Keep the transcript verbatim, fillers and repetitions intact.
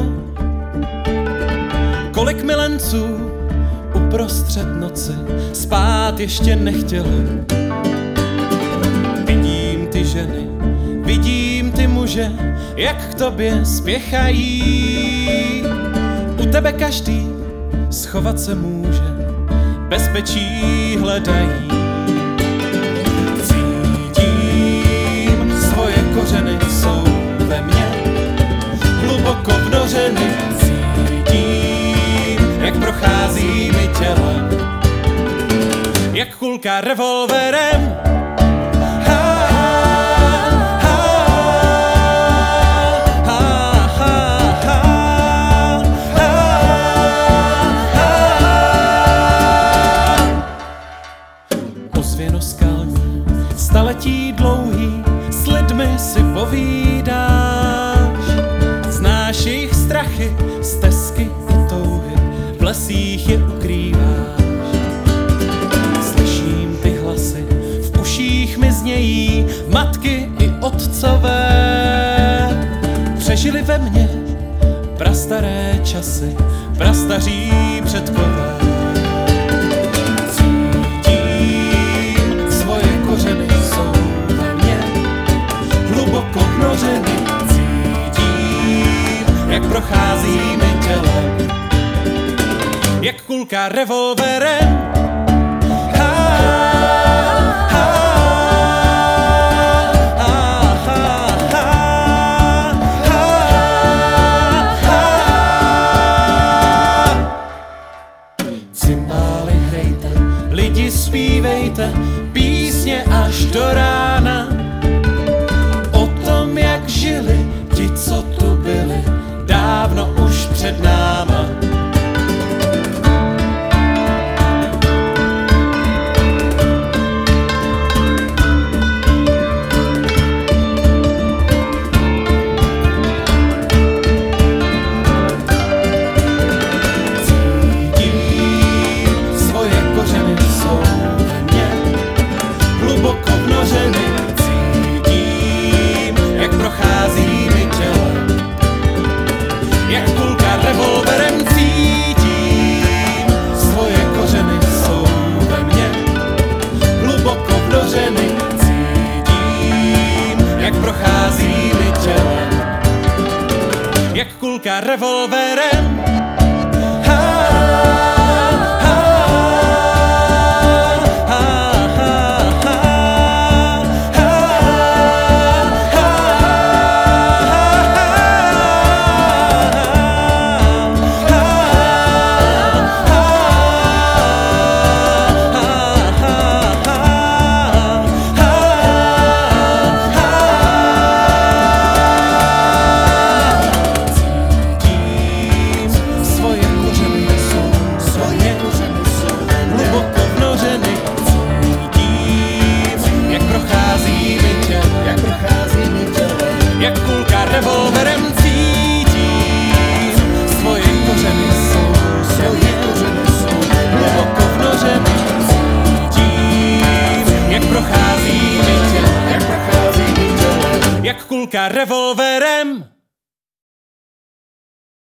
Kolik milenců uprostřed noci spát ještě nechtělo. Vidím ty ženy, vidím ty muže, jak k tobě spěchají. U tebe každý schovat se může, bezpečí hledají. Cítím, svoje kořeny jsou ve mně, hluboko vnořeny. Cítím, jak prochází mi tělem, jak kulka revolverem. Ozvěno skalní, staletí dlouhý, s lidmi si povídáš. Znáš jejich strachy, stezky i touhy, v lesích je ukrýváš. Slyším ty hlasy, v uších mi znějí, matky i otcové. Přežili ve mně prastaré časy, prastaří předkové. Jak prochází mi tělem, jak kulka revolverem. Cymbály hrejte, lidi zpívejte písně až do rána. O tom, jak žili ti, co tu byli dávno už před náma. Cítím, svoje kořeny jsou ve mně, hluboko vnořeny. Cítím, jak prochází mi tělem, jak kulka revolverem. Cítím, svoje kořeny jsou ve mně, hluboko vnořeny. Cítím, jak prochází mi tělem, jak kulka revolverem. Jak kulka revolverem. Cítím, svoje kořeny jsou, svoje kořeny jsou hluboko vnořeny. Cítím, jak prochází mi tělo, jak prochází mi tělo, jak kulka revolverem.